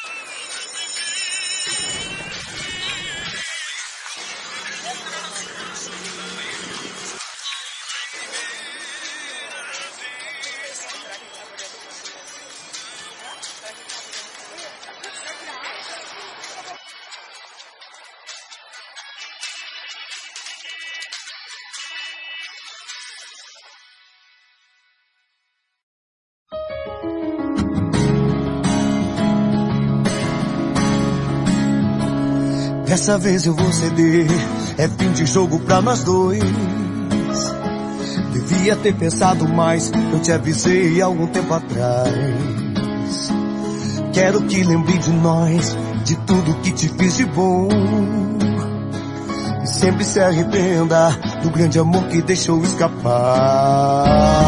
Dessa vez eu vou ceder, é fim de jogo pra nós dois. Devia ter pensado mais, eu te avisei algum tempo atrás. Quero que lembre de nós, de tudo que te fiz de bom. E sempre se arrependa do grande amor que deixou escapar.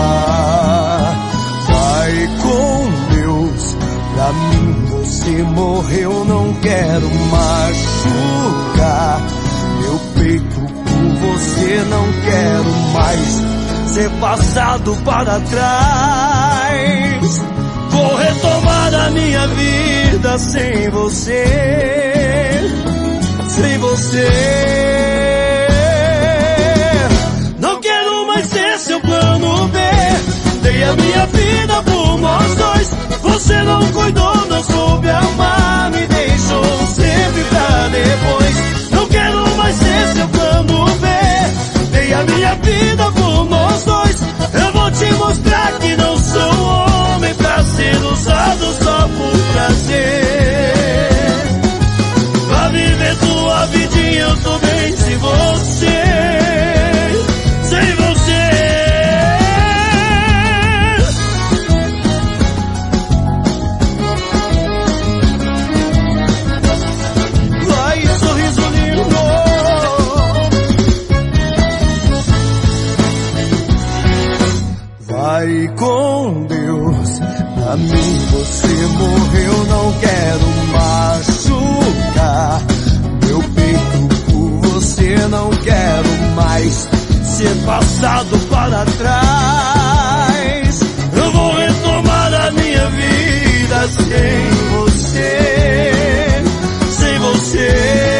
Vai com Deus, pra mim você morreu, não quero machucar meu peito por você, não quero mais ser passado para trás. Vou retomar a minha vida sem você, sem você. Não quero mais ser seu plano B, dei a minha vida por nós dois. Você não cuidou, não soube amar, me deixou sempre pra depois. Não quero mais ser seu plano B, dei a minha vida por nós dois. Eu vou te mostrar que não sou homem pra ser usado só por prazer. Pra viver tua vidinha eu tô bem sem você, sem você. Vai com Deus, pra mim você morreu, não quero machucar meu peito por você, não quero mais ser passado para trás. Eu vou retomar a minha vida sem você, sem você.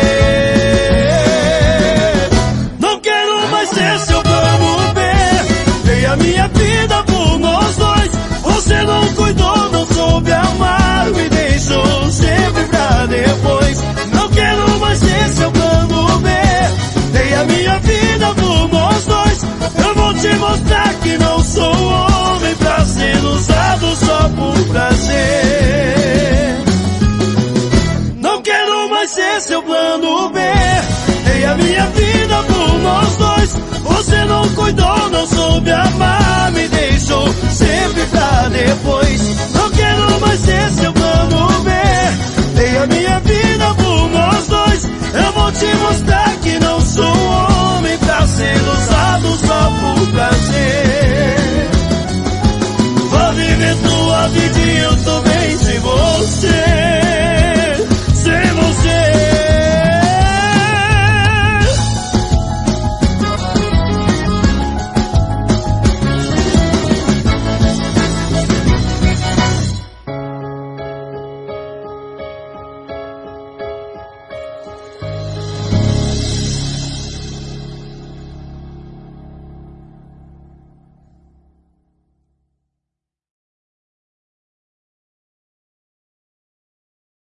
Não quero mais ser seu plano B, dei a minha vida por nós dois. Você não cuidou, não soube amar, me deixou sempre pra depois. Não quero mais ser seu plano B, dei a minha vida por nós dois. Eu vou te mostrar que não sou homem pra ser usado só por prazer. Não quero mais ser seu plano B, dei a minha vida por nós dois. Você não cuidou, não soube amar, me deixou sempre pra depois. Não quero mais ser seu plano B, dei a minha vida por nós dois. Eu vou te mostrar que não sou homem pra ser usado só por prazer.